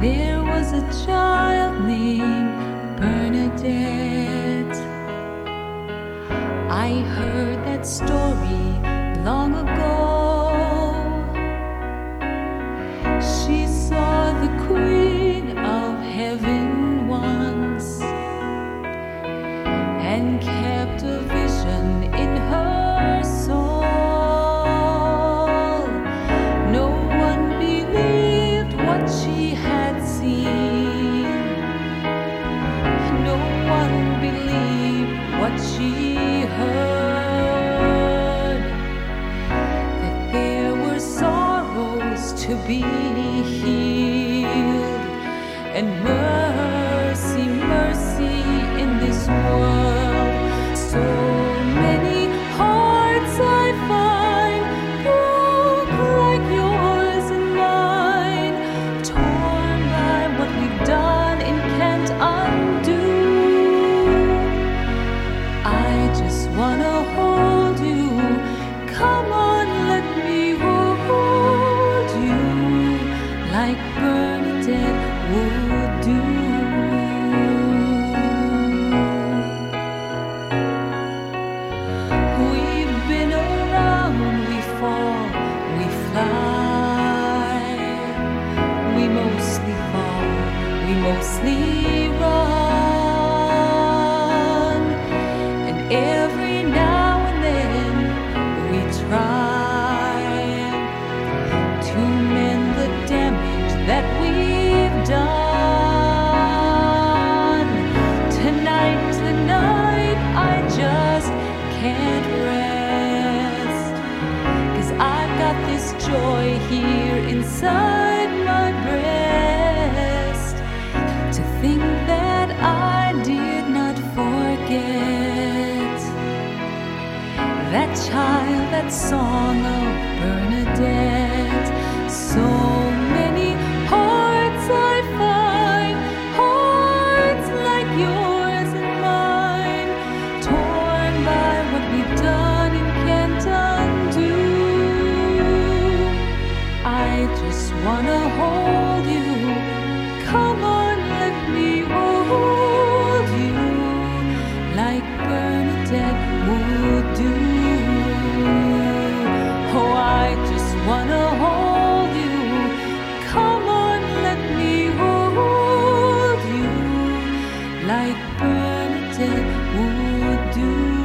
There was a child named Bernadette. I heard that story long ago. She saw the Queen of Heaven once and kept a vision in her soul. No one believed what she had seen. No one believed what she heard. That there were sorrows to be healed, and mercy, mercy in this world. So many hearts I find broke like yours and mine, torn by what we've done and can't undo. I just wanna hold you. Come on, let me hold you like Bernadette would do. We've been around, we fall, we fly. We mostly fall, we mostly run. And every now and then we try to mend the damage that we've done. Tonight, I just can't rest, 'cause I've got this joy here inside my breast, to think that I did not forget that child, that song of Bernadette. So many hearts I find, hearts like yours and mine, torn by what we've done and can't undo. I just wanna hold you. Come on, let me hold you like Bernadette would do. Oh, I just wanna hold you. Come on, let me hold you like Bernadette would do.